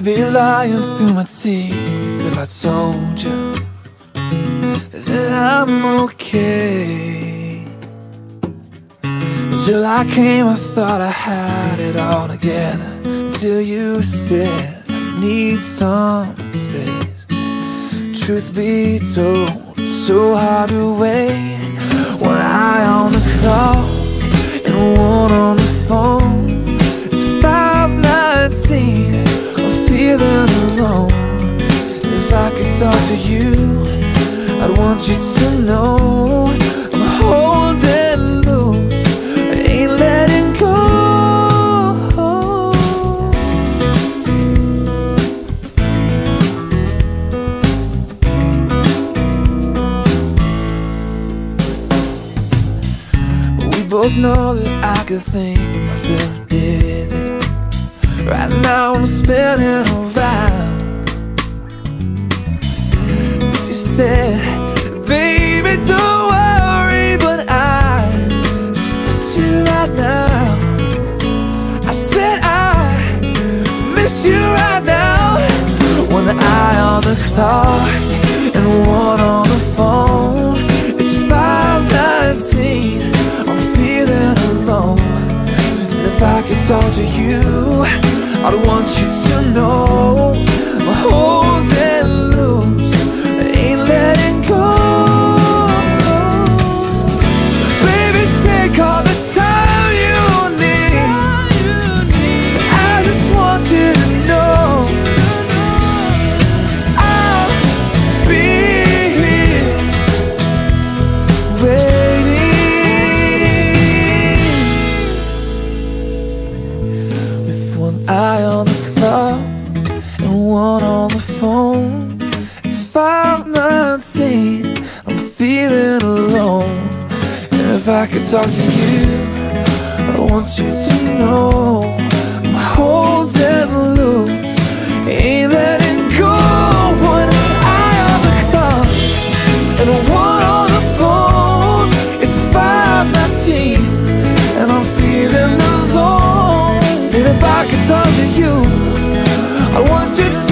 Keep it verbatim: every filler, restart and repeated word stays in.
be lying through my teeth if I told you that I'm okay. Until I came, I thought I had it all together, till you said I need some space. Truth be told, it's so hard to wait. One eye on the clock and one on the phone. It's five nineteen, I'm feeling alone. If I could talk to you, I'd want you to know I'm holding loose, I ain't letting go. We both know that I could think myself dizzy. Right now I'm spinning around. You said, baby, don't worry, but I just miss you right now. I said I miss you right now. One eye on the clock and one on the phone. It's five nineteen, I'm feeling alone. And if I could talk to you, I'd want you to know I'm holding loose, I ain't letting go. Baby, take all the time you need. So I just want you to know I'll be here waiting. With one eye on the clock and one on the phone. It's five nineteen, I'm feeling alone. And if I could talk to you, I want you to know I'm holding loose, ain't letting go. One eye on the clock and one on the phone. It's five nineteen and I'm feeling alone. And if I could talk to you, I want you to